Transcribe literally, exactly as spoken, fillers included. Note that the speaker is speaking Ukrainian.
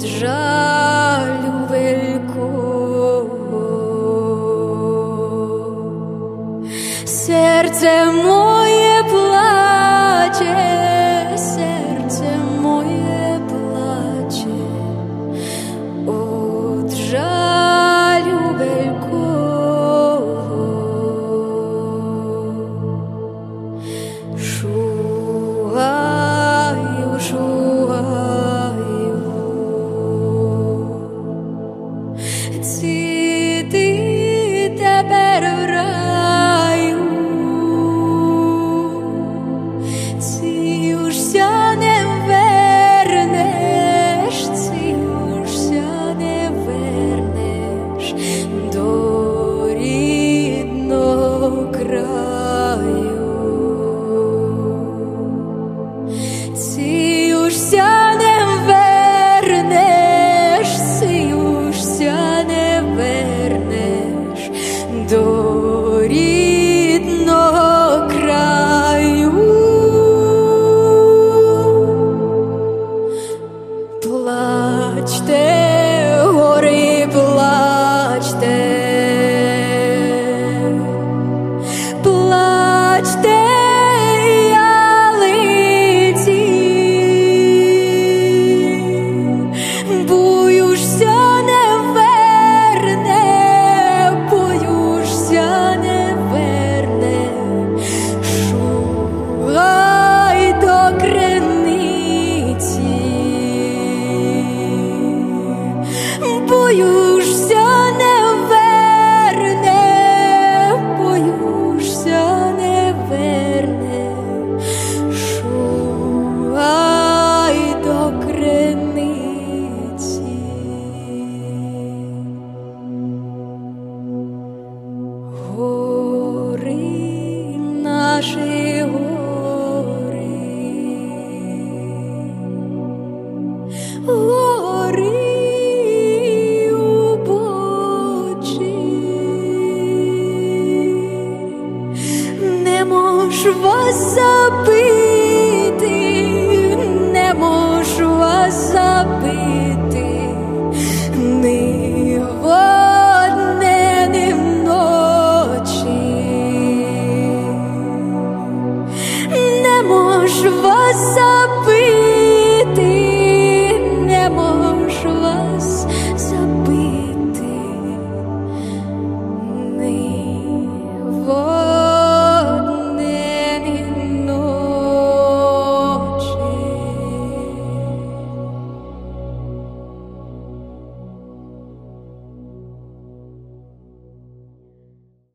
жалю великого. Серце моє плаче, серце моє плаче от жалю великого. Шугаю, шугаю, ці ти тепер в раю, ці ужся не вернеш, ці ужся не вернеш до рідного краю. Ці ужся не вернеш, ці ужся не вернеш до рідного краю. Плачте, гори, плачте, плачте, ялиці, боюшся не верне, боюшся не верне, шугай до криниці. Боюшся не верне, боюшся не верне, шугай до криниці. Гори, наші гори, гори не можу вас забити, не можу вас забити, ні вдень, ні вночі. Не можу вас забити,